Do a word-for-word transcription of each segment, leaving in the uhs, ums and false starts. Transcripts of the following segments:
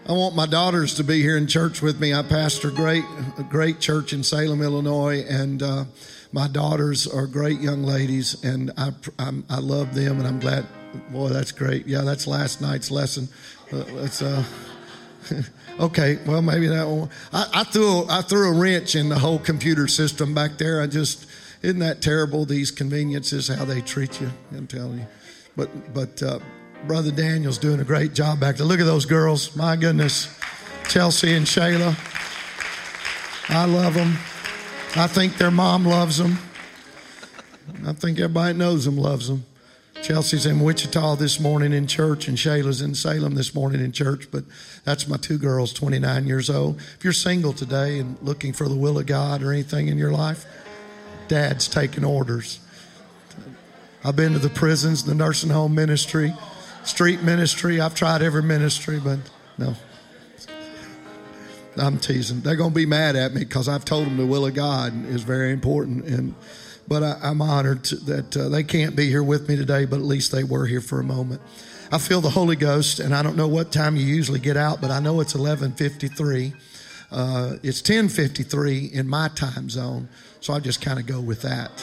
I want my daughters to be here in church with me. I pastor a great, a great church in Salem, Illinois, and uh, my daughters are great young ladies, and I, I'm, I love them, and I'm glad. Boy, that's great. Yeah, that's last night's lesson. Uh, that's uh, okay. Well, maybe that one. I, I threw I threw a wrench in the whole computer system back there. I just isn't that terrible? These conveniences, how they treat you. I'm telling you. But but. Uh, Brother Daniel's doing a great job back there. Look at those girls. My goodness. Chelsea and Shayla. I love them. I think their mom loves them. I think everybody knows them loves them. Chelsea's in Wichita this morning in church, and Shayla's in Salem this morning in church. But that's my two girls, twenty-nine years old. If you're single today and looking for the will of God or anything in your life, Dad's taking orders. I've been to the prisons, the nursing home ministry, street ministry. I've tried every ministry, but no. I'm teasing. They're going to be mad at me because I've told them the will of God is very important. And But I, I'm honored to, that uh, they can't be here with me today, but at least they were here for a moment. I feel the Holy Ghost, and I don't know what time you usually get out, but I know it's eleven fifty-three. Uh, it's ten fifty-three in my time zone, so I just kind of go with that.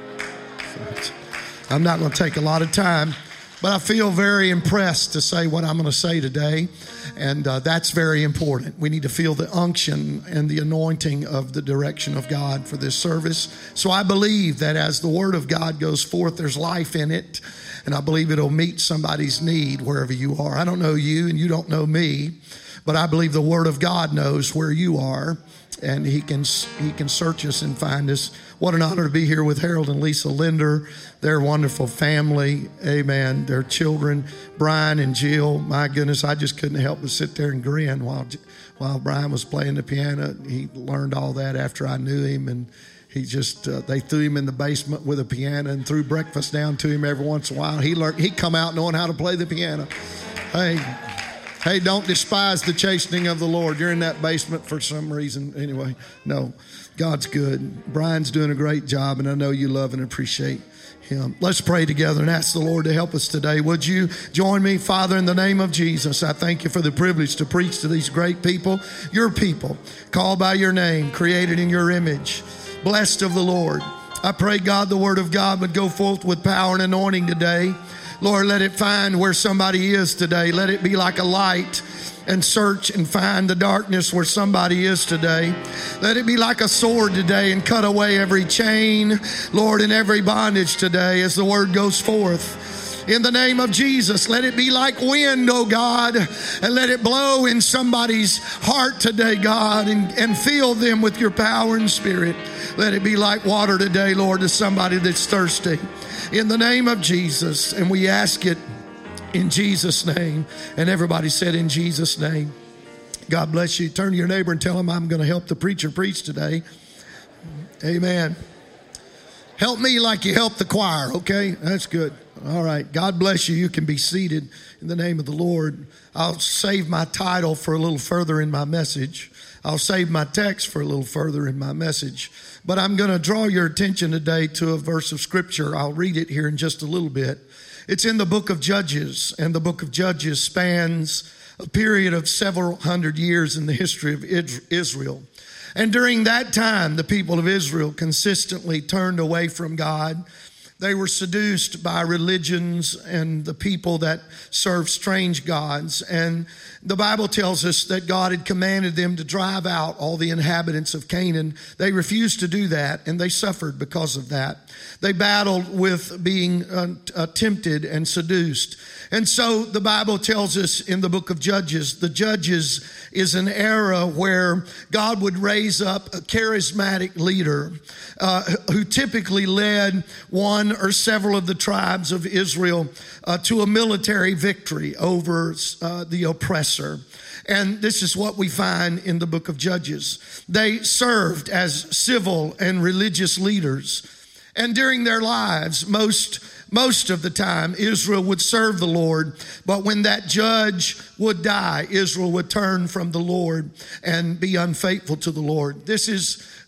So I'm not going to take a lot of time. But I feel very impressed to say what I'm going to say today, and uh, that's very important. We need to feel the unction and the anointing of the direction of God for this service. So I believe that as the Word of God goes forth, there's life in it, and I believe it'll meet somebody's need wherever you are. I don't know you, and you don't know me, but I believe the Word of God knows where you are, and He can He can search us and find us. What an honor to be here with Harold and Lisa Linder, their wonderful family, amen, their children, Brian and Jill. My goodness, I just couldn't help but sit there and grin while while Brian was playing the piano. He learned all that after I knew him, and he just, uh, they threw him in the basement with a piano and threw breakfast down to him every once in a while. He learned, he'd come out knowing how to play the piano. Hey, hey, don't despise the chastening of the Lord. You're in that basement for some reason. Anyway, no. God's good. Brian's doing a great job, and I know you love and appreciate him. Let's pray together and ask the Lord to help us today. Would you join me? Father, in the name of Jesus, I thank you for the privilege to preach to these great people, your people, called by your name, created in your image, blessed of the Lord. I pray, God, the word of God would go forth with power and anointing today. Lord, let it find where somebody is today. Let it be like a light and search and find the darkness where somebody is today. Let it be like a sword today and cut away every chain, Lord, and every bondage today as the word goes forth. In the name of Jesus, let it be like wind, oh God, and let it blow in somebody's heart today, God, and, and fill them with your power and spirit. Let it be like water today, Lord, to somebody that's thirsty. In the name of Jesus, and we ask it in Jesus' name. And everybody said, in Jesus' name. God bless you. Turn to your neighbor and tell him I'm going to help the preacher preach today. Amen. Help me like you help the choir, okay? That's good. All right. God bless you. You can be seated in the name of the Lord. I'll save my title for a little further in my message. I'll save my text for a little further in my message. But I'm going to draw your attention today to a verse of Scripture. I'll read it here in just a little bit. It's in the book of Judges, and the book of Judges spans a period of several hundred years in the history of Israel. And during that time, the people of Israel consistently turned away from God. They were seduced by religions and the people that served strange gods. And the Bible tells us that God had commanded them to drive out all the inhabitants of Canaan. They refused to do that, and they suffered because of that. They battled with being uh, uh, tempted and seduced. And so the Bible tells us in the book of Judges, the Judges is an era where God would raise up a charismatic leader uh, who typically led one or several of the tribes of Israel uh, to a military victory over uh, the oppressor. And this is what we find in the book of Judges. They served as civil and religious leaders. And during their lives, most Most of the time, Israel would serve the Lord, but when that judge would die, Israel would turn from the Lord and be unfaithful to the Lord. This is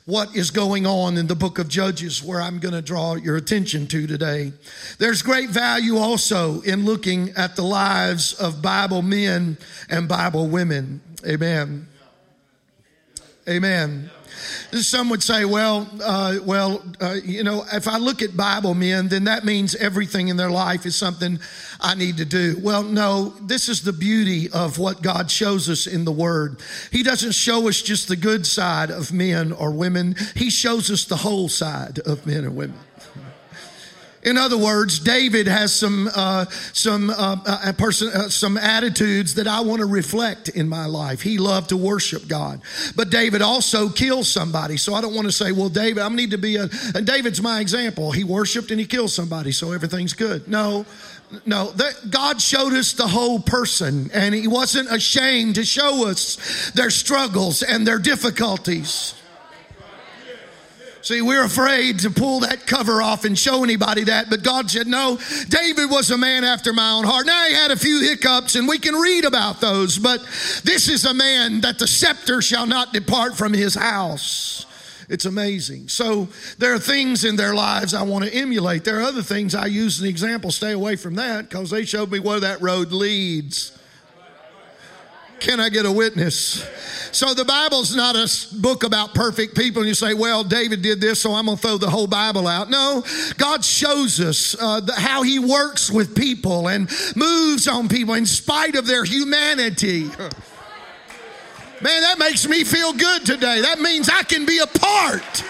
what is going on in the book of Judges, where I'm going to draw your attention to today. There's great value also in looking at the lives of Bible men and Bible women. Amen. Amen. Some would say, well, uh, well, uh, you know, if I look at Bible men, then that means everything in their life is something I need to do. Well, no, this is the beauty of what God shows us in the Word. He doesn't show us just the good side of men or women. He shows us the whole side of men and women. In other words, David has some uh, some uh, a person uh, some attitudes that I want to reflect in my life. He loved to worship God, but David also killed somebody. So I don't want to say, well, David, I need to be a. And David's my example. He worshiped and he killed somebody, so everything's good. No. No, that God showed us the whole person, and He wasn't ashamed to show us their struggles and their difficulties. See, we're afraid to pull that cover off and show anybody that, but God said, no, David was a man after my own heart. Now, he had a few hiccups, and we can read about those, but this is a man that the scepter shall not depart from his house. It's amazing. So there are things in their lives I want to emulate. There are other things I use as an example. Stay away from that, because they showed me where that road leads. Can I get a witness? So the Bible's not a book about perfect people. And you say, well, David did this, so I'm going to throw the whole Bible out. No, God shows us uh, the, how He works with people and moves on people in spite of their humanity. Man, that makes me feel good today. That means I can be a part.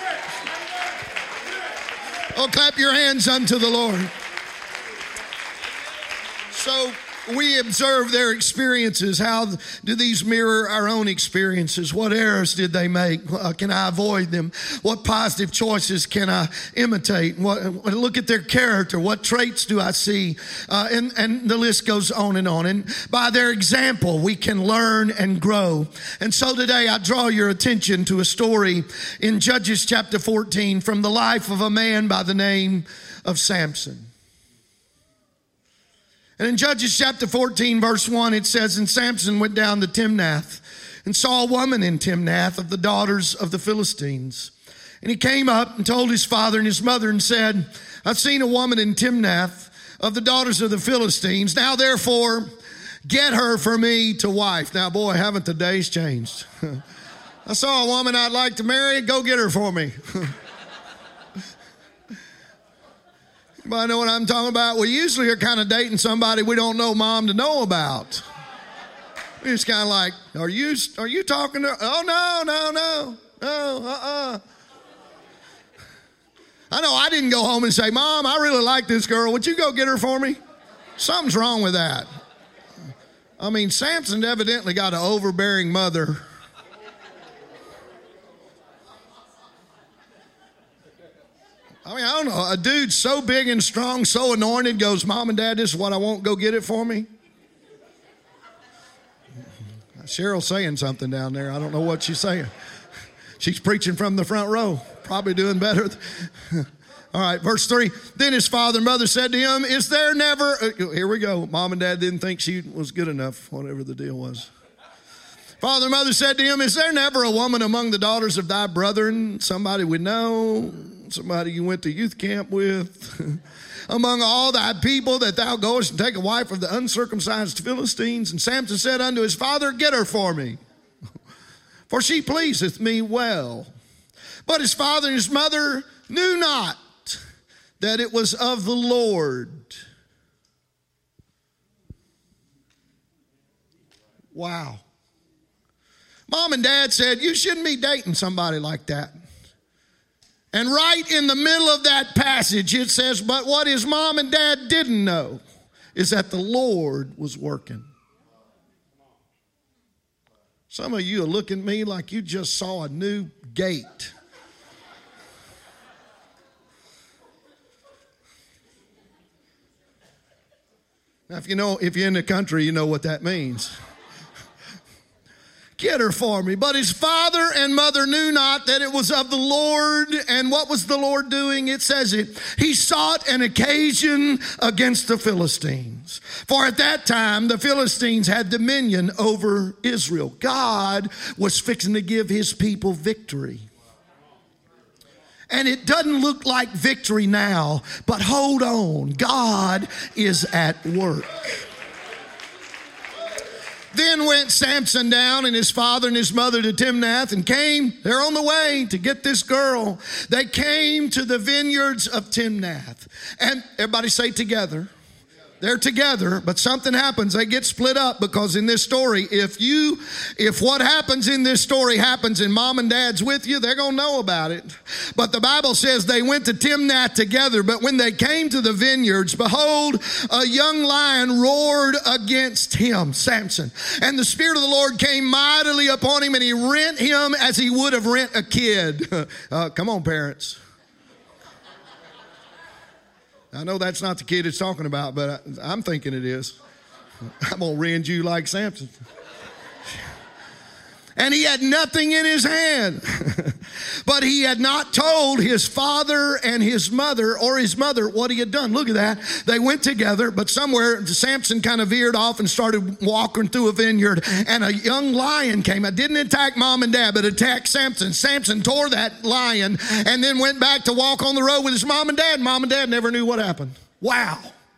Oh, clap your hands unto the Lord. So we observe their experiences. How do these mirror our own experiences? What errors did they make? Uh, can I avoid them? What positive choices can I imitate? What, look at their character. What traits do I see? Uh, and, and the list goes on and on. And by their example, we can learn and grow. And so today I draw your attention to a story in Judges chapter fourteen from the life of a man by the name of Samson. And in Judges chapter fourteen, verse one, it says, and Samson went down to Timnath and saw a woman in Timnath of the daughters of the Philistines. And he came up and told his father and his mother and said, I've seen a woman in Timnath of the daughters of the Philistines. Now, therefore, get her for me to wife. Now, boy, haven't the days changed. I saw a woman I'd like to marry. Go get her for me. Anybody know what I'm talking about? We usually are kind of dating somebody we don't know mom to know about. We're just kind of like, are you are you talking to her? Oh, no, no, no, no, uh-uh. I know I didn't go home and say, Mom, I really like this girl. Would you go get her for me? Something's wrong with that. I mean, Samson evidently got an overbearing mother. I mean, I don't know, a dude so big and strong, so anointed goes, Mom and Dad, this is what I want, go get it for me. Cheryl's saying something down there. I don't know what she's saying. She's preaching from the front row, probably doing better. All right, verse three. Then his father and mother said to him, is there never, here we go. Mom and Dad didn't think she was good enough, whatever the deal was. Father and mother said to him, is there never a woman among the daughters of thy brethren, somebody we know, somebody you went to youth camp with, among all thy people, that thou goest and take a wife of the uncircumcised Philistines? And Samson said unto his father, get her for me, for she pleaseth me well. But his father and his mother knew not that it was of the Lord. Wow. Mom and Dad said, you shouldn't be dating somebody like that. And right in the middle of that passage, it says, but what his mom and dad didn't know is that the Lord was working. Some of you are looking at me like you just saw a new gate. Now, if you know, if you're in the country, you know what that means. Get her for me. But his father and mother knew not that it was of the Lord. And what was the Lord doing? It says it. He sought an occasion against the Philistines. For at that time, the Philistines had dominion over Israel. God was fixing to give his people victory. And it doesn't look like victory now, but hold on. God is at work. Then went Samson down and his father and his mother to Timnath and came. They're on the way to get this girl. They came to the vineyards of Timnath. And everybody say together. They're together, but something happens. They get split up because in this story, if you, if what happens in this story happens and mom and dad's with you, they're going to know about it. But the Bible says they went to Timnath together, but when they came to the vineyards, behold, a young lion roared against him, Samson. And the Spirit of the Lord came mightily upon him and he rent him as he would have rent a kid. uh, come on, parents. I know that's not the kid it's talking about, but I, I'm thinking it is. I'm going to rend you like Samson. And he had nothing in his hand. But he had not told his father and his mother or his mother what he had done. Look at that. They went together, but somewhere Samson kind of veered off and started walking through a vineyard. And a young lion came. It didn't attack mom and dad, but attacked Samson. Samson tore that lion and then went back to walk on the road with his mom and dad. Mom and dad never knew what happened. Wow.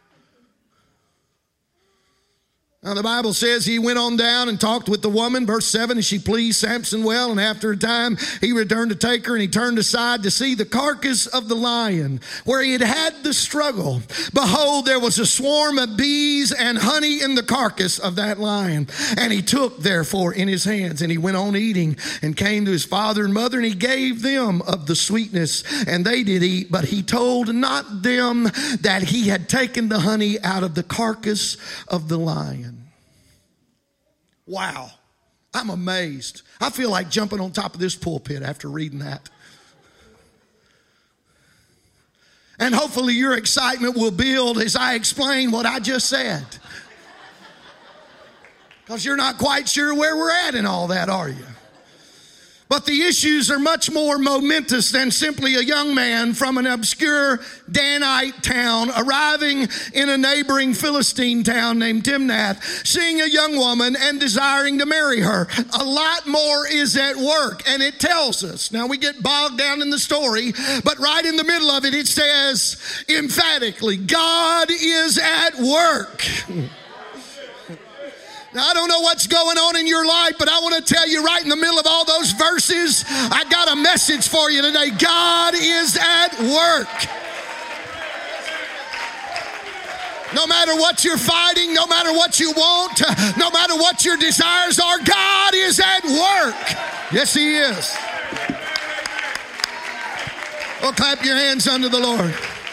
Now the Bible says he went on down and talked with the woman, verse seven, and she pleased Samson well, and after a time he returned to take her, and he turned aside to see the carcass of the lion where he had had the struggle. Behold, there was a swarm of bees and honey in the carcass of that lion, and he took therefore in his hands, and he went on eating, and came to his father and mother, and he gave them of the sweetness, and they did eat, but he told not them that he had taken the honey out of the carcass of the lion. Wow, I'm amazed. I feel like jumping on top of this pulpit after reading that. And hopefully your excitement will build as I explain what I just said. Because you're not quite sure where we're at in all that, are you? But the issues are much more momentous than simply a young man from an obscure Danite town arriving in a neighboring Philistine town named Timnath, seeing a young woman and desiring to marry her. A lot more is at work, and it tells us. Now we get bogged down in the story, but right in the middle of it, it says emphatically, God is at work. Now, I don't know what's going on in your life, but I want to tell you right in the middle of all those verses, I got a message for you today. God is at work. No matter what you're fighting, no matter what you want, no matter what your desires are, God is at work. Yes, He is. Well, clap your hands unto the Lord.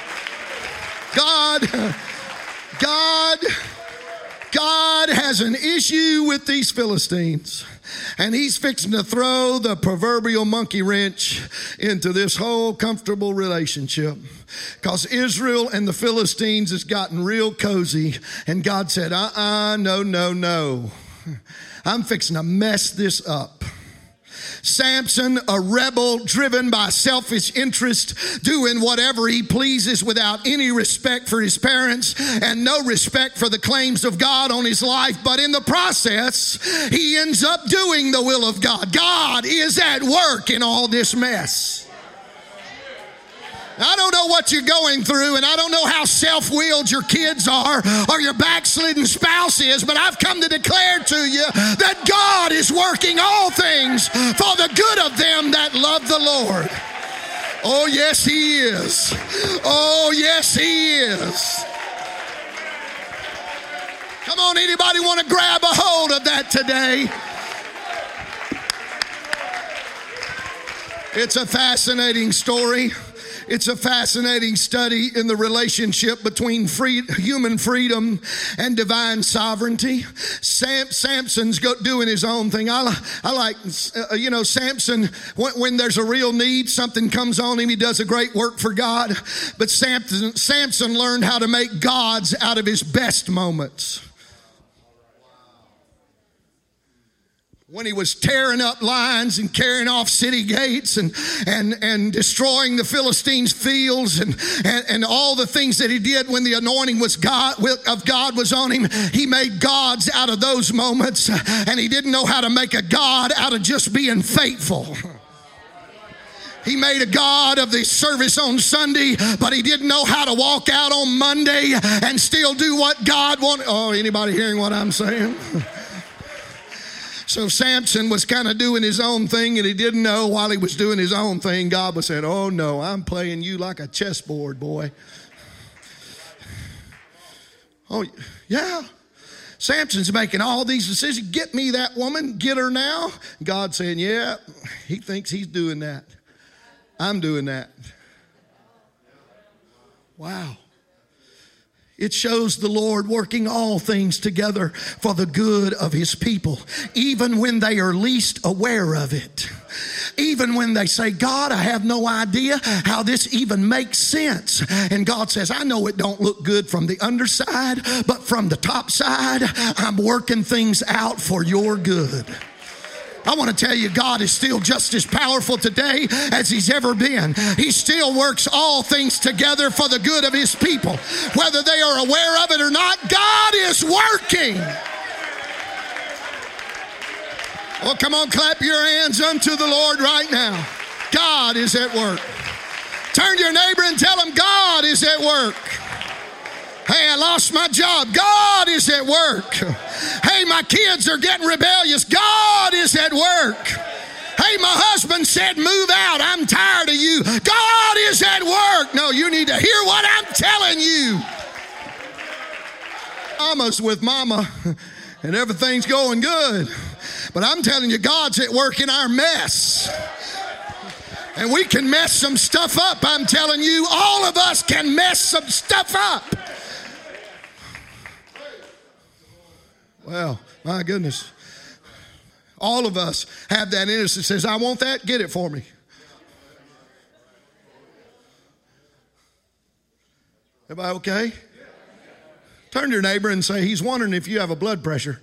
God, God, God has an issue with these Philistines, and He's fixing to throw the proverbial monkey wrench into this whole comfortable relationship, because Israel and the Philistines has gotten real cozy, and God said, uh-uh, no, no, no. I'm fixing to mess this up. Samson, a rebel driven by selfish interest, doing whatever he pleases without any respect for his parents and no respect for the claims of God on his life. But in the process, he ends up doing the will of God. God is at work in all this mess. I don't know what you're going through, and I don't know how self-willed your kids are or your backslidden spouse is, but I've come to declare to you that God is working all things for the good of them that love the Lord. Oh, yes, He is. Oh, yes, He is. Come on, anybody want to grab a hold of that today? It's a fascinating story. It's a fascinating study in the relationship between free, human freedom and divine sovereignty. Sam, Samson's go, doing his own thing. I, I like, uh, you know, Samson, when, when there's a real need, something comes on him, he does a great work for God. But Samson, Samson learned how to make gods out of his best moments. When he was tearing up lines and carrying off city gates and and and destroying the Philistines' fields and, and, and all the things that he did when the anointing was God of God was on him, he made gods out of those moments, and he didn't know how to make a god out of just being faithful. He made a God of the service on Sunday, but he didn't know how to walk out on Monday and still do what God wanted. Oh, anybody hearing what I'm saying? So Samson was kind of doing his own thing, and he didn't know while he was doing his own thing, God was saying, oh no, I'm playing you like a chessboard, boy. Oh, yeah. Samson's making all these decisions. Get me that woman. Get her now. God saying, yeah, he thinks he's doing that. I'm doing that. Wow. It shows the Lord working all things together for the good of his people, even when they are least aware of it. Even when they say, God, I have no idea how this even makes sense. And God says, I know it don't look good from the underside, but from the top side, I'm working things out for your good. I want to tell you, God is still just as powerful today as he's ever been. He still works all things together for the good of his people. Whether they are aware of it or not, God is working. Well, come on, clap your hands unto the Lord right now. God is at work. Turn to your neighbor and tell him, God is at work. Hey, I lost my job. God is at work. Hey, my kids are getting rebellious. God is at work. Hey, my husband said, move out. I'm tired of you. God is at work. No, you need to hear what I'm telling you. Mama's with mama, and everything's going good. But I'm telling you, God's at work in our mess. And we can mess some stuff up. I'm telling you, all of us can mess some stuff up. Well, my goodness. All of us have that in us that says, I want that, get it for me. Everybody okay? Turn to your neighbor and say, he's wondering if you have a blood pressure.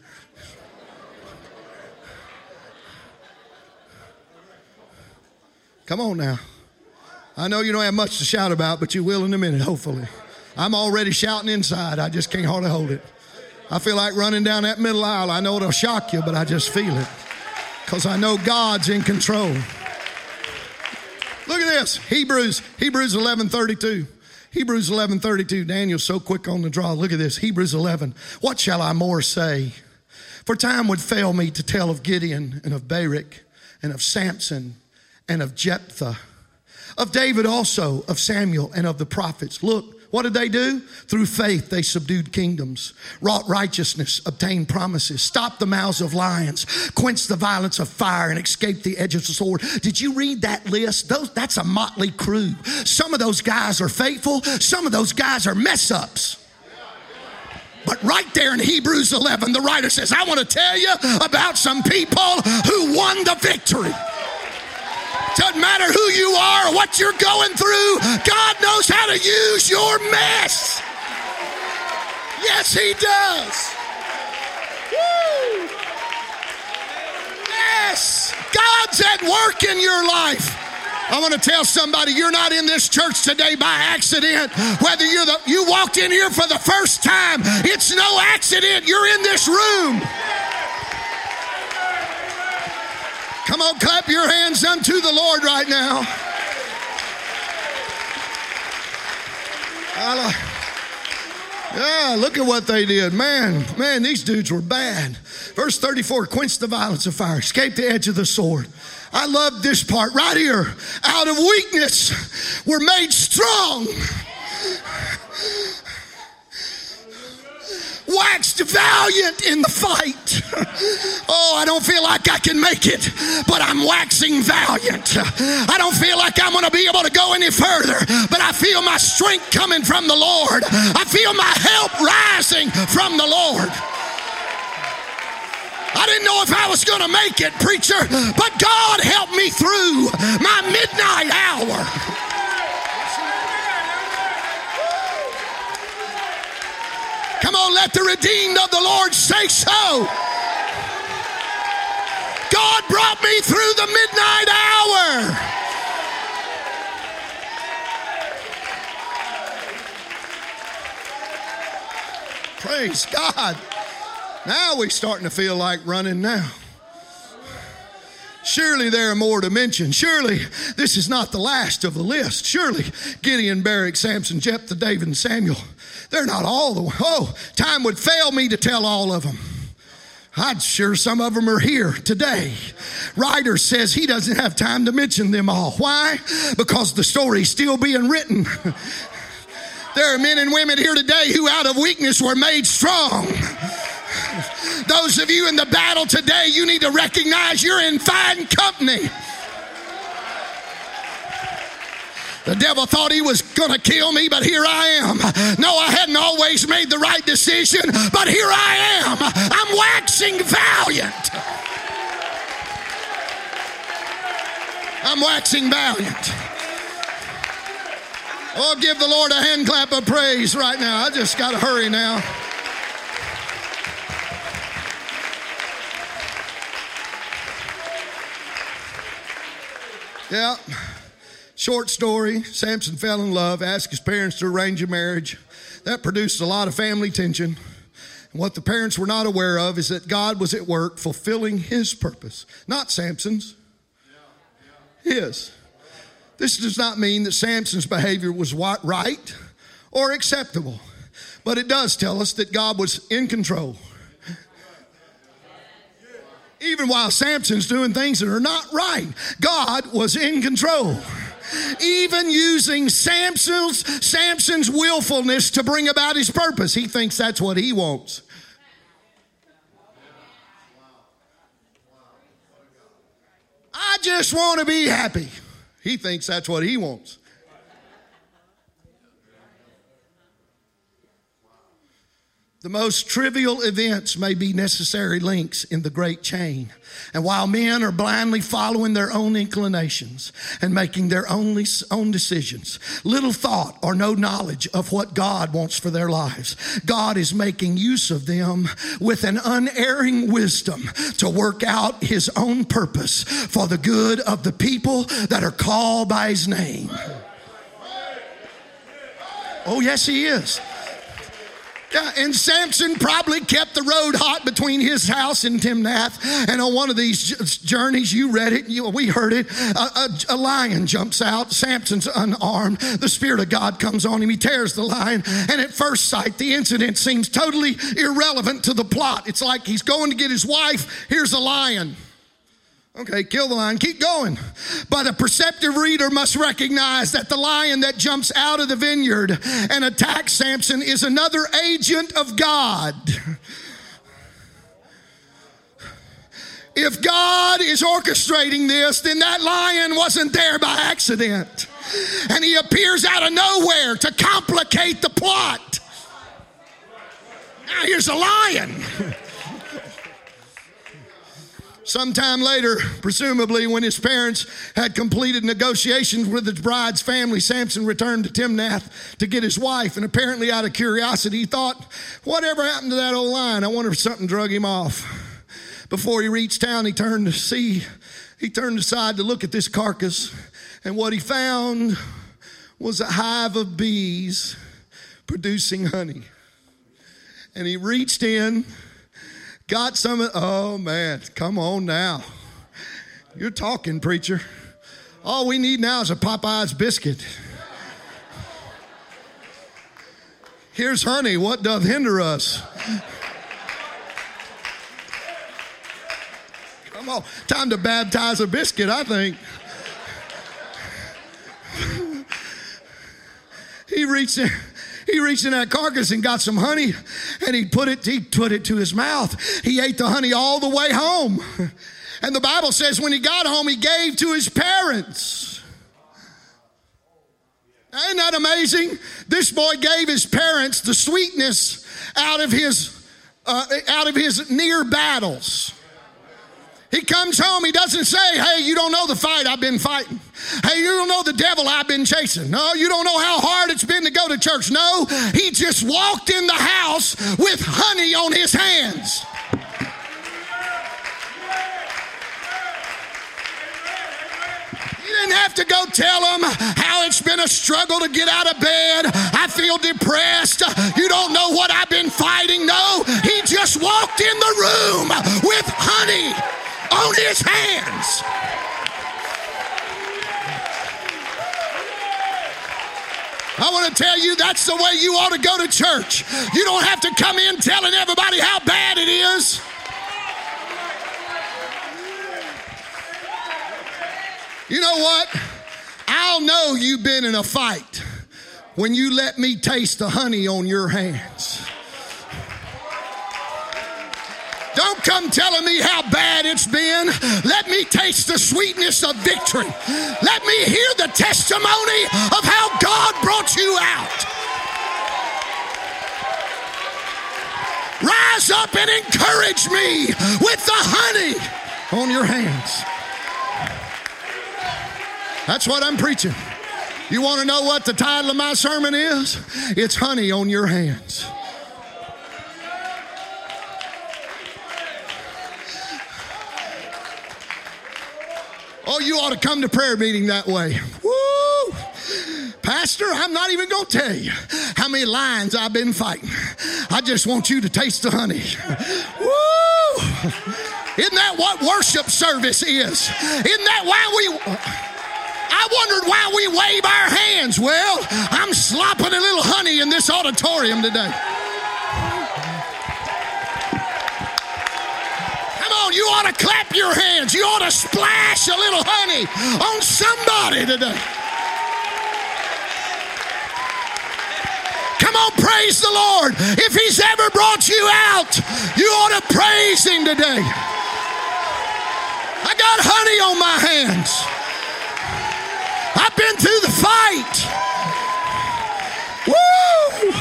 Come on now. I know you don't have much to shout about, but you will in a minute, hopefully. I'm already shouting inside. I just can't hardly hold it. I feel like running down that middle aisle. I know it'll shock you, but I just feel it because I know God's in control. Look at this. Hebrews, Hebrews eleven thirty-two. Hebrews eleven thirty-two. Daniel's so quick on the draw. Look at this. Hebrews eleven. What shall I more say? For time would fail me to tell of Gideon and of Barak and of Samson and of Jephthah, of David also, of Samuel and of the prophets. Look. What did they do? Through faith, they subdued kingdoms, wrought righteousness, obtained promises, stopped the mouths of lions, quenched the violence of fire, and escaped the edge of the sword. Did you read that list? Those, that's a motley crew. Some of those guys are faithful. Some of those guys are mess ups. But right there in Hebrews eleven, the writer says, I want to tell you about some people who won the victory. Doesn't matter who you are or what you're going through. God knows how to use your mess. Yes, he does. Woo. Yes. God's at work in your life. I want to tell somebody, you're not in this church today by accident. Whether you're the, you walked in here for the first time, it's no accident. You're in this room. Come on, clap your hands unto the Lord right now. Yeah, look at what they did. Man, man, these dudes were bad. Verse thirty-four, quench the violence of fire, escape the edge of the sword. I love this part right here. Out of weakness, we're made strong. Waxed valiant in the fight. Oh, I don't feel like I can make it, but I'm waxing valiant. I don't feel like I'm going to be able to go any further, but I feel my strength coming from the Lord. I feel my help rising from the Lord. I didn't know if I was going to make it, preacher, but God helped me through my midnight hour. Come on, let the redeemed of the Lord say so. God brought me through the midnight hour. Praise God. Now we're starting to feel like running now. Surely there are more to mention. Surely this is not the last of the list. Surely Gideon, Barak, Samson, Jephthah, David, and Samuel, they're not all the, oh, time would fail me to tell all of them. I'm sure some of them are here today. Writer says he doesn't have time to mention them all. Why? Because the story's still being written. There are men and women here today who out of weakness were made strong. Those of you in the battle today, you need to recognize you're in fine company. The devil thought he was going to kill me, but here I am. No, I hadn't always made the right decision, but here I am. I'm waxing valiant. I'm waxing valiant. Oh, give the Lord a hand clap of praise right now. I just got to hurry now. Yeah. Short story, Samson fell in love, asked his parents to arrange a marriage. That produced a lot of family tension. And what the parents were not aware of is that God was at work fulfilling his purpose, not Samson's, his. This does not mean that Samson's behavior was right or acceptable, but it does tell us that God was in control. Even while Samson's doing things that are not right, God was in control. Even using Samson's, Samson's willfulness to bring about his purpose. He thinks that's what he wants. I just want to be happy. He thinks that's what he wants. The most trivial events may be necessary links in the great chain. And while men are blindly following their own inclinations and making their only, own decisions, little thought or no knowledge of what God wants for their lives, God is making use of them with an unerring wisdom to work out his own purpose for the good of the people that are called by his name. Oh, yes, he is. Yeah, and Samson probably kept the road hot between his house and Timnath. And on one of these journeys, you read it, you, we heard it, a, a, a lion jumps out. Samson's unarmed. The Spirit of God comes on him. He tears the lion. And at first sight, the incident seems totally irrelevant to the plot. It's like he's going to get his wife. Here's a lion. Okay, kill the lion, keep going. But a perceptive reader must recognize that the lion that jumps out of the vineyard and attacks Samson is another agent of God. If God is orchestrating this, then that lion wasn't there by accident. And he appears out of nowhere to complicate the plot. Now here's a lion. Sometime later, presumably when his parents had completed negotiations with the bride's family, Samson returned to Timnath to get his wife. And apparently out of curiosity, he thought, whatever happened to that old lion? I wonder if something drug him off. Before he reached town, he turned to see, he turned aside to look at this carcass. And what he found was a hive of bees producing honey. And he reached in, got some of, oh man, come on now. You're talking, preacher. All we need now is a Popeye's biscuit. Here's honey, what doth hinder us? Come on, time to baptize a biscuit, I think. He reached in. He reached in that carcass and got some honey, and he put it, he put it to his mouth. He ate the honey all the way home. And the Bible says when he got home, he gave to his parents. Isn't that amazing? This boy gave his parents the sweetness out of his, uh, out of his near battles. He comes home, he doesn't say, hey, you don't know the fight I've been fighting. Hey, you don't know the devil I've been chasing. No, you don't know how hard it's been to go to church. No, he just walked in the house with honey on his hands. You didn't have to go tell him how it's been a struggle to get out of bed. I feel depressed. You don't know what I've been fighting. No, he just walked in the room with honey on his hands. I want to tell you, that's the way you ought to go to church. You don't have to come in telling everybody how bad it is. You know what? I'll know you've been in a fight when you let me taste the honey on your hands. Don't come telling me how bad it's been. Let me taste the sweetness of victory. Let me hear the testimony of how God brought you out. Rise up and encourage me with the honey on your hands. That's what I'm preaching. You want to know what the title of my sermon is? It's Honey on Your Hands. Oh, you ought to come to prayer meeting that way. Woo! Pastor, I'm not even going to tell you how many lions I've been fighting. I just want you to taste the honey. Woo! Isn't that what worship service is? Isn't that why we... I wondered why we wave our hands. Well, I'm slopping a little honey in this auditorium today. Come on, you ought to clap your hands. You ought to splash a little honey on somebody today. Come on, praise the Lord. If he's ever brought you out, you ought to praise him today. I got honey on my hands. I've been through the fight. Woo!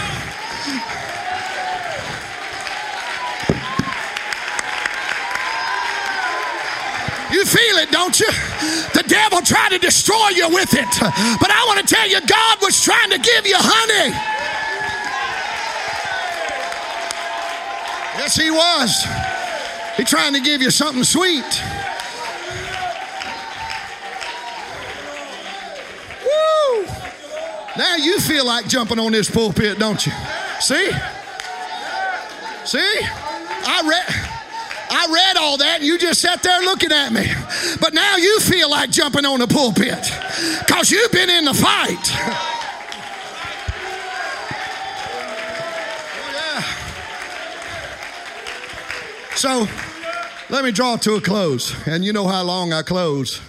You feel it, don't you? The devil tried to destroy you with it. But I want to tell you, God was trying to give you honey. Yes, he was. He's trying to give you something sweet. Now you feel like jumping on this pulpit, don't you? See? See? I read, I read all that and you just sat there looking at me. But now you feel like jumping on the pulpit because you've been in the fight. Yeah. So let me draw it to a close. And you know how long I close.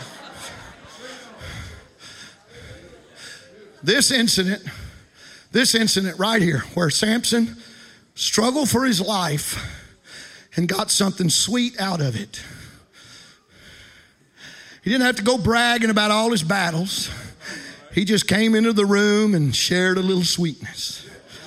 This incident, this incident right here, where Samson struggled for his life and got something sweet out of it. He didn't have to go bragging about all his battles. He just came into the room and shared a little sweetness.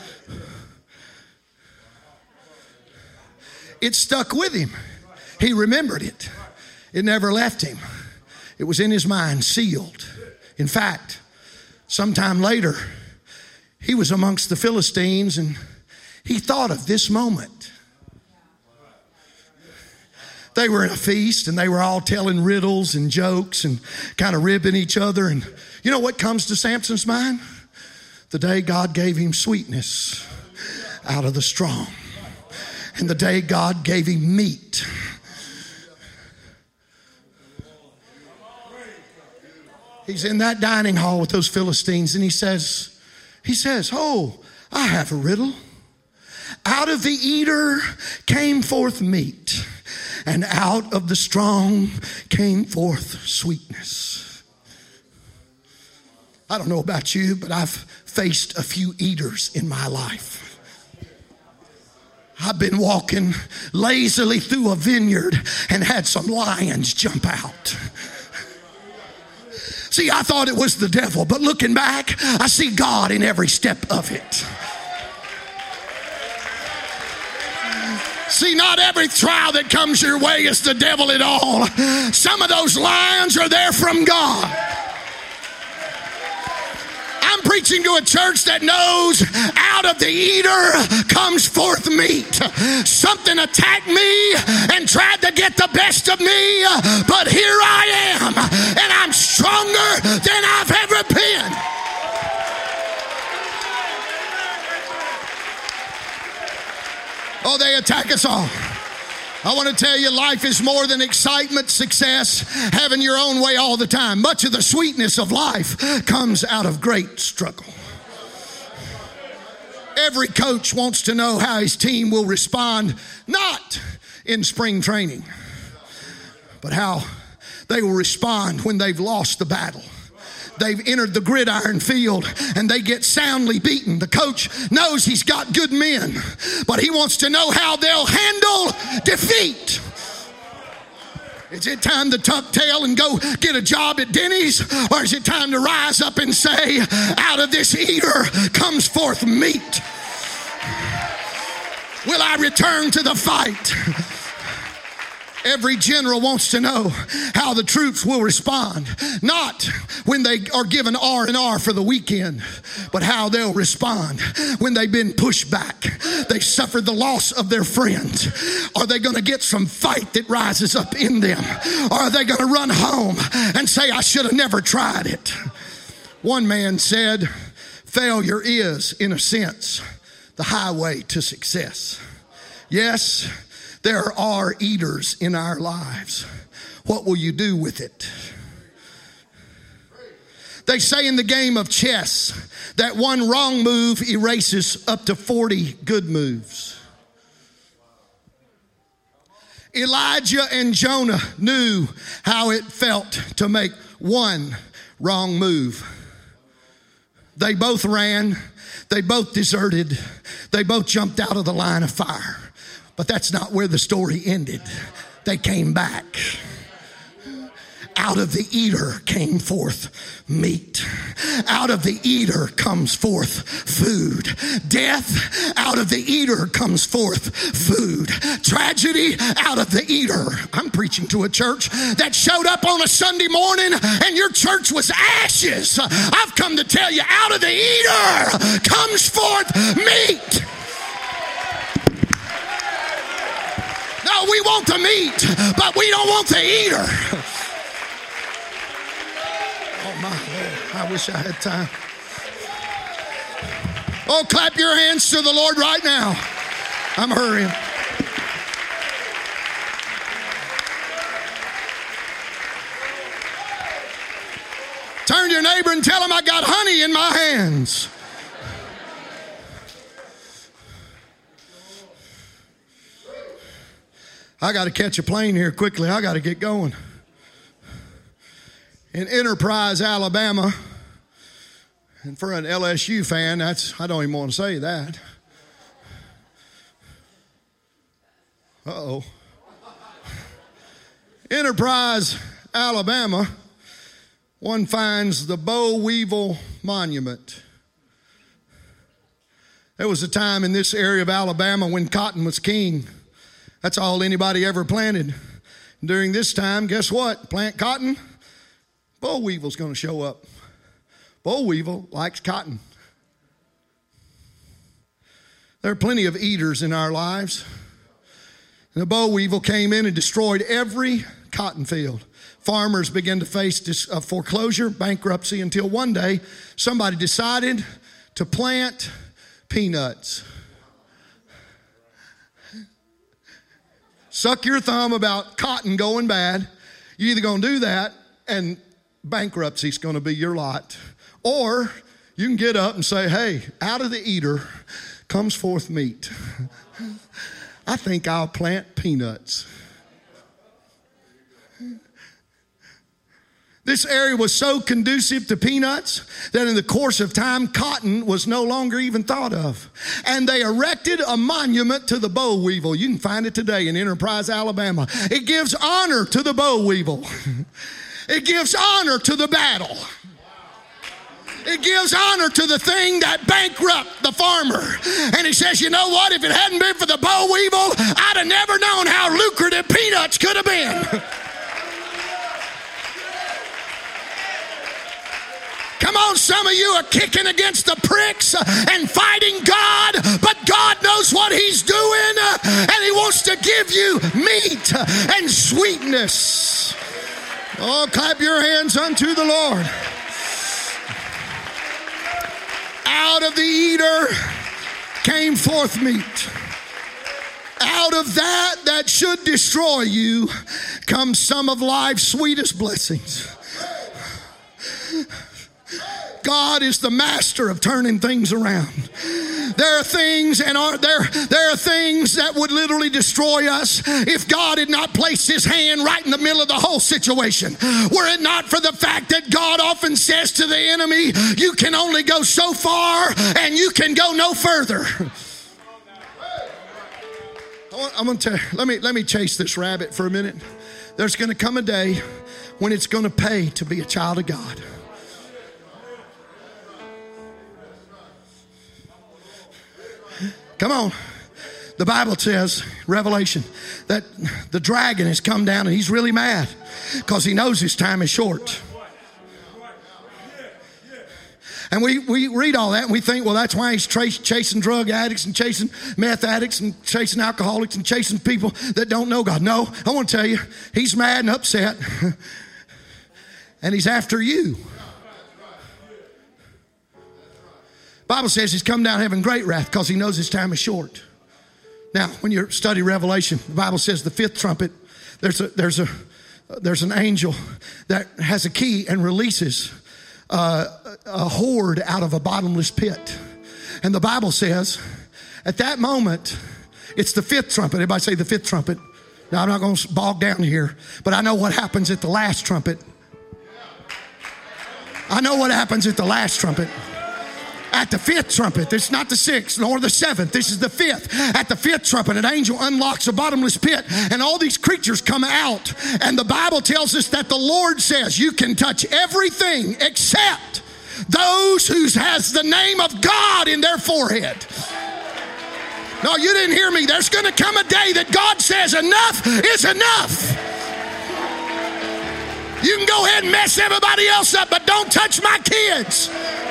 It stuck with him. He remembered it. It never left him. It was in his mind, sealed. In fact, sometime later, he was amongst the Philistines and he thought of this moment. They were in a feast and they were all telling riddles and jokes and kind of ribbing each other. And you know what comes to Samson's mind? The day God gave him sweetness out of the strong. And the day God gave him meat. He's in that dining hall with those Philistines and he says, he says, oh, I have a riddle. Out of the eater came forth meat, and out of the strong came forth sweetness. I don't know about you, but I've faced a few eaters in my life. I've been walking lazily through a vineyard and had some lions jump out. See, I thought it was the devil, but looking back, I see God in every step of it. See, not every trial that comes your way is the devil at all. Some of those lions are there from God. I'm preaching to a church that knows out of the eater comes forth meat. Something attacked me and tried to get the best of me, but here I am, and I'm stronger than I've ever been. Oh, they attack us all. I want to tell you, life is more than excitement, success, having your own way all the time. Much of the sweetness of life comes out of great struggle. Every coach wants to know how his team will respond, not in spring training, but how they will respond when they've lost the battle. They've entered the gridiron field and they get soundly beaten. The coach knows he's got good men, but he wants to know how they'll handle defeat. Is it time to tuck tail and go get a job at Denny's? Or is it time to rise up and say, out of this eater comes forth meat? Will I return to the fight? Every general wants to know how the troops will respond, not when they are given R and R for the weekend, but how they'll respond when they've been pushed back. They suffered the loss of their friends. Are they going to get some fight that rises up in them? Or are they going to run home and say, I should have never tried it? One man said, failure is, in a sense, the highway to success. Yes, there are eaters in our lives. What will you do with it? They say in the game of chess that one wrong move erases up to forty good moves. Elijah and Jonah knew how it felt to make one wrong move. They both ran. They both deserted. They both jumped out of the line of fire. But that's not where the story ended. They came back. Out of the eater came forth meat. Out of the eater comes forth food. Death, out of the eater comes forth food. Tragedy, out of the eater. I'm preaching to a church that showed up on a Sunday morning and your church was ashes. I've come to tell you, out of the eater comes forth meat. No, we want the meat, but we don't want the eater. Oh my Lord, I wish I had time. Oh, clap your hands to the Lord right now. I'm hurrying. Turn to your neighbor and tell him I got honey in my hands. I got to catch a plane here quickly. I got to get going. In Enterprise, Alabama, and for an L S U fan, that's, I don't even want to say that. Uh-oh. Enterprise, Alabama, one finds the Boll Weevil Monument. There was a time in this area of Alabama when cotton was king. That's all anybody ever planted. During this time, guess what? Plant cotton, boll weevil's going to show up. Boll weevil likes cotton. There are plenty of eaters in our lives. And the boll weevil came in and destroyed every cotton field. Farmers began to face a foreclosure, bankruptcy, until one day somebody decided to plant peanuts. Suck your thumb about cotton going bad. You're either going to do that and bankruptcy's going to be your lot. Or you can get up and say, hey, out of the eater comes forth meat. I think I'll plant peanuts. This area was so conducive to peanuts that in the course of time, cotton was no longer even thought of. And they erected a monument to the boll weevil. You can find it today in Enterprise, Alabama. It gives honor to the boll weevil. It gives honor to the battle. It gives honor to the thing that bankrupt the farmer. And he says, you know what? If it hadn't been for the boll weevil, I'd have never known how lucrative peanuts could have been. Come on, some of you are kicking against the pricks and fighting God, but God knows what he's doing, and he wants to give you meat and sweetness. Oh, clap your hands unto the Lord. Out of the eater came forth meat. Out of that that should destroy you comes some of life's sweetest blessings. God is the master of turning things around. There are things and are there there are things that would literally destroy us if God had not placed his hand right in the middle of the whole situation. Were it not for the fact that God often says to the enemy, you can only go so far and you can go no further. I'm going to tell you, let me let me chase this rabbit for a minute. There's going to come a day when it's going to pay to be a child of God. Come on. The Bible says, Revelation, that the dragon has come down and he's really mad because he knows his time is short. And we, we read all that and we think, well, that's why he's ch- chasing drug addicts and chasing meth addicts and chasing alcoholics and chasing people that don't know God. No, I want to tell you, he's mad and upset and he's after you. Bible says he's come down having great wrath because he knows his time is short. Now, when you study Revelation, the Bible says the fifth trumpet, there's a there's a there's an angel that has a key and releases uh, a horde out of a bottomless pit. And the Bible says, at that moment, it's the fifth trumpet. Everybody say the fifth trumpet. Now, I'm not going to bog down here, but I know what happens at the last trumpet. I know what happens at the last trumpet. At the fifth trumpet, it's not the sixth nor the seventh, this is the fifth. At the fifth trumpet, an angel unlocks a bottomless pit and all these creatures come out. And the Bible tells us that the Lord says you can touch everything except those who has the name of God in their forehead. No, you didn't hear me. There's going to come a day that God says enough is enough. You can go ahead and mess everybody else up, but don't touch my kids.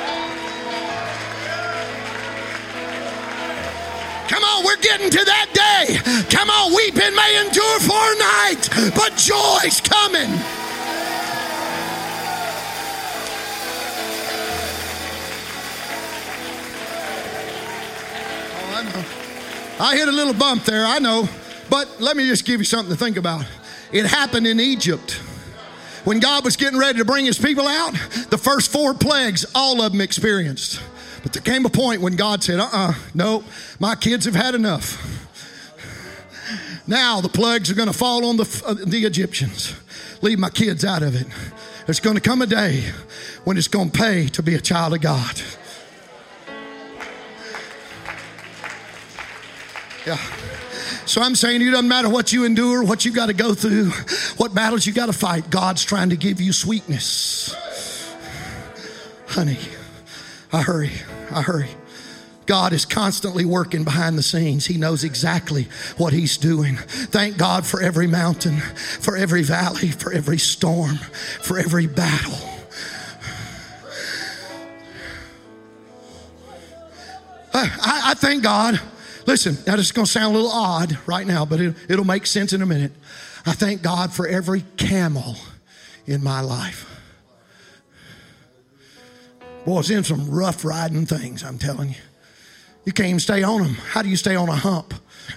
Come on, we're getting to that day. Come on, weeping may endure for a night, but joy's coming. Oh, I know. I hit a little bump there, I know. But let me just give you something to think about. It happened in Egypt. When God was getting ready to bring his people out, the first four plagues, all of them experienced. But there came a point when God said, uh-uh, no, my kids have had enough. Now the plagues are going to fall on the, uh, the Egyptians. Leave my kids out of it. There's going to come a day when it's going to pay to be a child of God. Yeah. So I'm saying it doesn't matter what you endure, what you got to go through, what battles you got to fight. God's trying to give you sweetness. Honey, I hurry. I hurry. God is constantly working behind the scenes. He knows exactly what he's doing. Thank God for every mountain, for every valley, for every storm, for every battle. I, I thank God. Listen, now this is going to sound a little odd right now, but it, it'll make sense in a minute. I thank God for every camel in my life. Boy, it's in some rough riding things, I'm telling you. You can't even stay on them. How do you stay on a hump?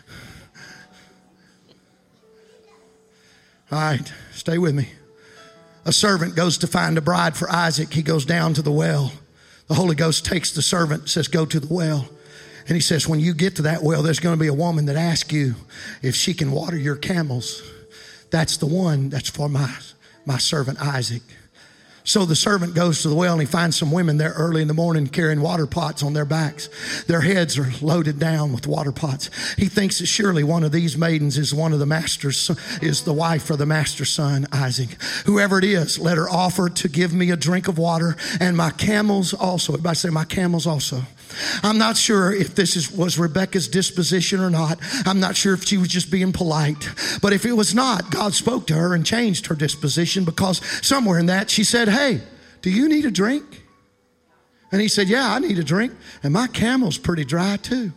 All right, stay with me. A servant goes to find a bride for Isaac. He goes down to the well. The Holy Ghost takes the servant, says, go to the well. And he says, when you get to that well, there's going to be a woman that asks you if she can water your camels. That's the one that's for my, my servant Isaac. So the servant goes to the well and he finds some women there early in the morning carrying water pots on their backs. Their heads are loaded down with water pots. He thinks that surely one of these maidens is one of the master's, is the wife or the master's son, Isaac. Whoever it is, let her offer to give me a drink of water and my camels also. Everybody say my camels also. I'm not sure if this is, was Rebecca's disposition or not. I'm not sure if she was just being polite. But if it was not, God spoke to her and changed her disposition, because somewhere in that she said, hey, do you need a drink? And he said, yeah, I need a drink. And my camel's pretty dry too.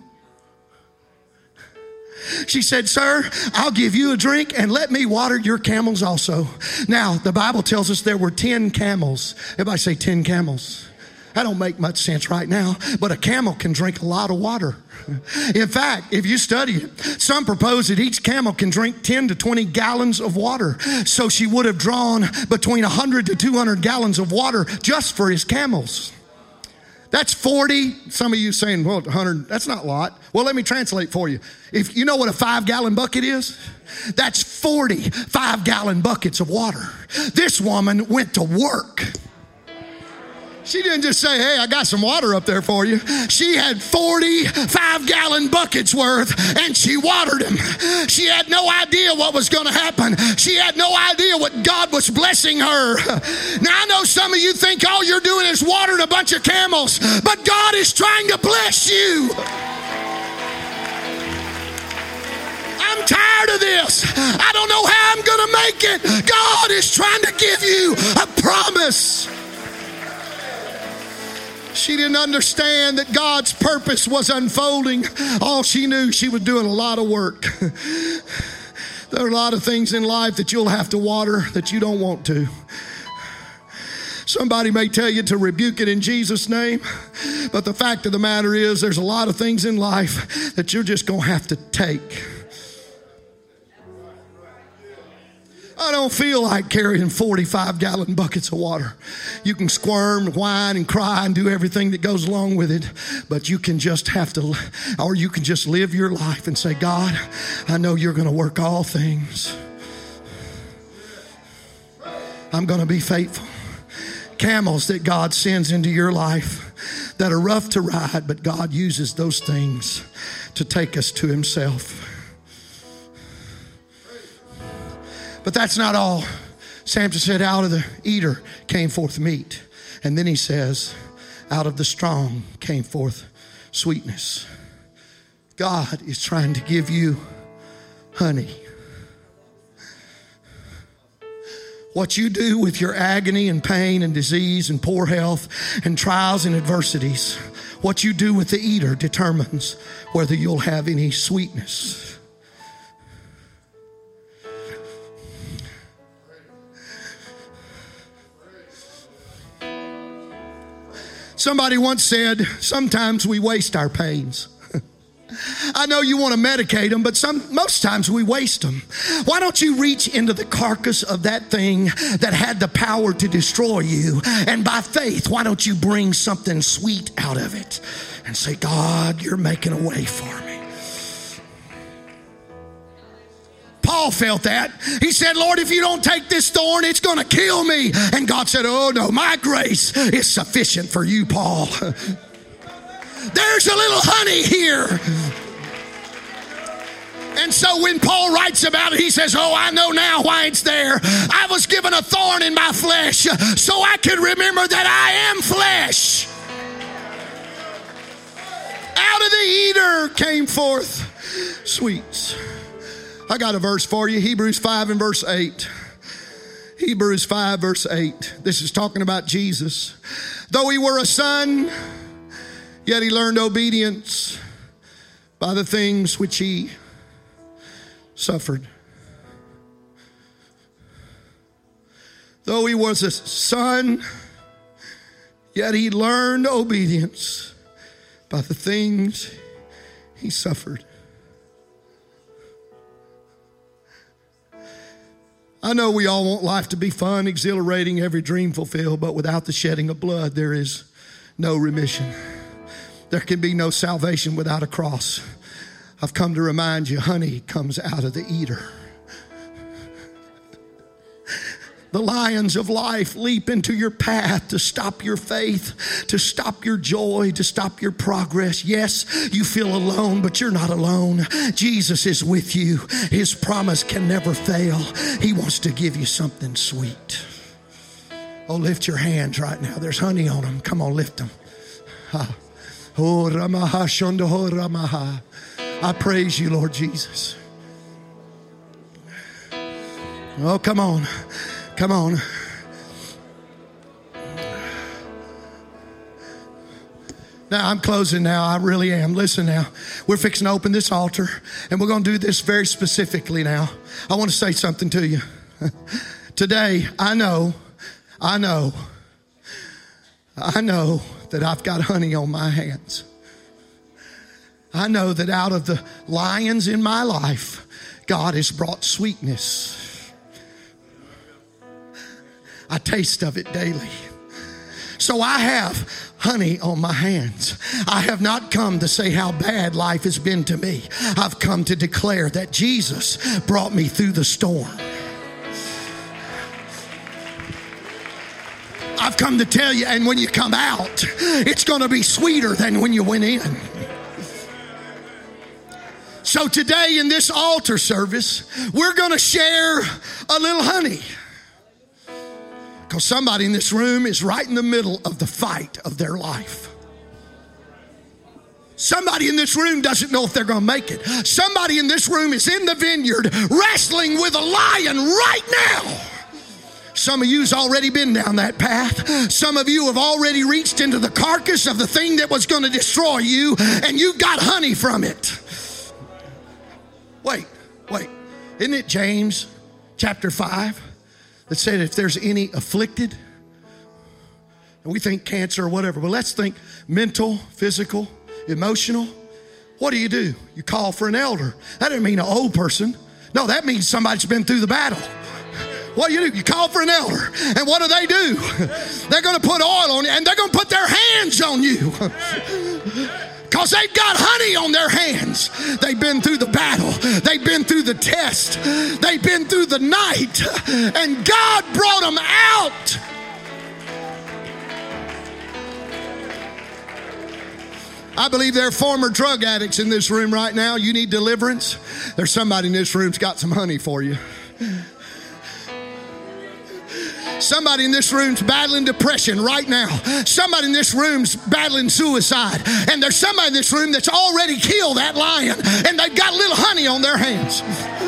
She said, sir, I'll give you a drink and let me water your camels also. Now, the Bible tells us there were ten camels. Everybody say ten camels. That don't make much sense right now, but a camel can drink a lot of water. In fact, if you study it, Some propose that each camel can drink ten to twenty gallons of water. So she would have drawn between one hundred to two hundred gallons of water just for his camels. That's forty. Some of you saying, well, one hundred, that's not a lot. Well, let me translate for you. If you know what a five gallon bucket is, that's forty five gallon buckets of water. This woman went to work. She didn't just say, hey, I got some water up there for you. She had forty-five gallon buckets worth, and she watered them. She had no idea what was going to happen. She had no idea what God was blessing her. Now, I know some of you think all you're doing is watering a bunch of camels, but God is trying to bless you. I'm tired of this. I don't know how I'm going to make it. God is trying to give you a promise. She didn't understand that God's purpose was unfolding. All she knew, she was doing a lot of work. There are a lot of things in life that you'll have to water that you don't want to. Somebody may tell you to rebuke it in Jesus' name, but the fact of the matter is there's a lot of things in life that you're just going to have to take. I don't feel like carrying forty-five gallon buckets of water. You can squirm, whine, and cry and do everything that goes along with it, but you can just have to, or you can just live your life and say, God, I know you're going to work all things. I'm going to be faithful. Camels that God sends into your life that are rough to ride, but God uses those things to take us to himself. But that's not all. Samson said, out of the eater came forth meat. And then he says, out of the strong came forth sweetness. God is trying to give you honey. What you do with your agony and pain and disease and poor health and trials and adversities, what you do with the eater determines whether you'll have any sweetness. Somebody once said, sometimes we waste our pains. I know you want to medicate them, but some, most times we waste them. Why don't you reach into the carcass of that thing that had the power to destroy you, and by faith, why don't you bring something sweet out of it and say, God, you're making a way for me. Paul felt that. He said, Lord, if you don't take this thorn, it's going to kill me. And God said, oh no, my grace is sufficient for you, Paul. There's a little honey here. And so when Paul writes about it, he says, oh, I know now why it's there. I was given a thorn in my flesh so I could remember that I am flesh. Out of the eater came forth sweets. I got a verse for you, Hebrews five and verse eight. Hebrews five verse eight. This is talking about Jesus. Though he were a son, yet he learned obedience by the things which he suffered. Though he was a son, yet he learned obedience by the things he suffered. I know we all want life to be fun, exhilarating, every dream fulfilled, but without the shedding of blood, there is no remission. There can be no salvation without a cross. I've come to remind you, honey comes out of the eater. The lions of life leap into your path to stop your faith, to stop your joy, to stop your progress. Yes, you feel alone, but you're not alone. Jesus is with you. His promise can never fail. He wants to give you something sweet. Oh, lift your hands right now. There's honey on them. Come on, lift them. I praise you, Lord Jesus. Oh, come on. Come on. Now, I'm closing now. I really am. Listen now. We're fixing to open this altar, and we're going to do this very specifically now. I want to say something to you. Today, I know, I know, I know that I've got honey on my hands. I know that out of the lions in my life, God has brought sweetness. I taste of it daily. So I have honey on my hands. I have not come to say how bad life has been to me. I've come to declare that Jesus brought me through the storm. I've come to tell you, and when you come out, it's going to be sweeter than when you went in. So today in this altar service, we're going to share a little honey. Because somebody in this room is right in the middle of the fight of their life. Somebody in this room doesn't know if they're going to make it. Somebody in this room is in the vineyard wrestling with a lion right now. Some of you's already been down that path. Some of you have already reached into the carcass of the thing that was going to destroy you, and you've got honey from it. Wait, wait. Isn't it James chapter five that said if there's any afflicted, and we think cancer or whatever, but let's think mental, physical, emotional. What do you do? You call for an elder. That doesn't mean an old person. No, that means somebody's been through the battle. What do you do? You call for an elder. And what do they do? They're going to put oil on you, and they're going to put their hands on you. Because they've got honey on their hands. They've been through the battle. They've been through the test. They've been through the night. And God brought them out. I believe there are former drug addicts in this room right now. You need deliverance. There's somebody in this room's got some honey for you. Somebody in this room's battling depression right now. Somebody in this room's battling suicide. And there's somebody in this room that's already killed that lion, and they've got a little honey on their hands.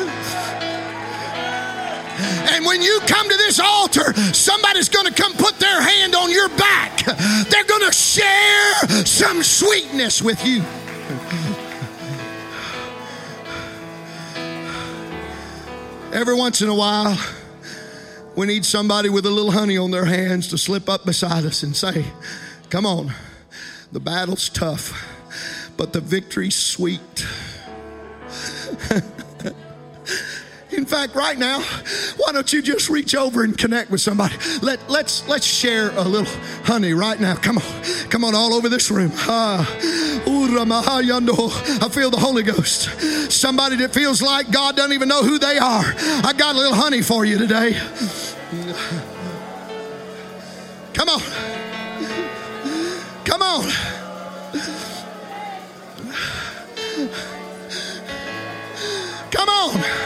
And when you come to this altar, somebody's going to come put their hand on your back. They're going to share some sweetness with you. Every once in a while, we need somebody with a little honey on their hands to slip up beside us and say, come on, the battle's tough, but the victory's sweet. In fact, right now, why don't you just reach over and connect with somebody? Let, let's, let's share a little honey right now. Come on. Come on all over this room. Ah, I feel the Holy Ghost. Somebody that feels like God doesn't even know who they are. I got a little honey for you today. Come on. Come on. Come on.